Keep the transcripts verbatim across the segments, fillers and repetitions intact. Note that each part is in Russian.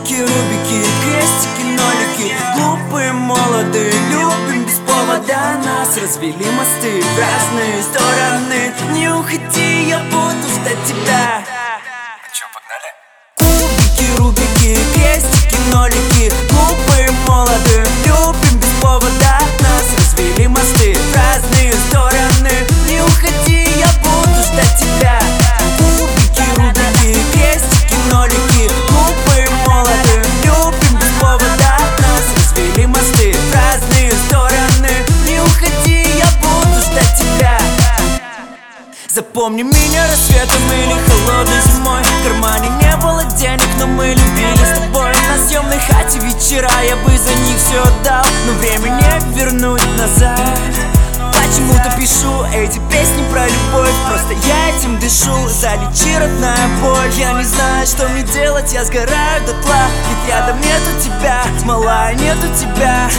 Кубики, рубики, крестики, нолики. Глупые, молодые, любим без повода. Нас развели мосты в разные стороны. Не уходи, я буду ждать тебя. Чё, погнали? Кубики, рубики, крестики, нолики. Глупые, молодые, любим без повода. Нас развели мосты в разные стороны. Не уходи, я буду ждать тебя. Кубики, рубики, крестики, нолики. Глупые, молодые, любим без повода. Нас развели мосты в разные стороны. Не уходи, я буду ждать тебя. Запомни меня рассветом или холодной зимой. В кармане не было денег, но мы любили с тобой. На съемной хате вечера, я бы за них все отдал, но время не вернуть назад. Почему-то пишу эти песни про любовь, просто я этим дышу. Залечи, родная боль. Я не знаю, что мне делать, я сгораю дотла. Ведь рядом нету тебя, малая, нету тебя.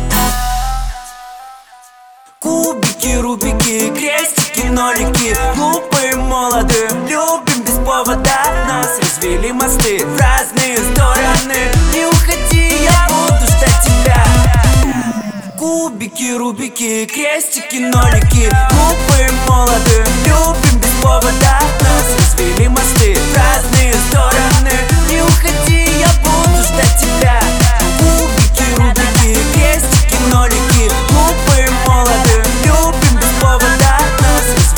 Кубики, рубики, крестики, нолики. Глупые, молодые, любим без повода. Нас развели мосты в разные стороны. Не уходи, я буду ждать тебя. Кубики, рубики, крестики, нолики. Глупые, молодые, любим без повода. Нас развели мосты в разные стороны.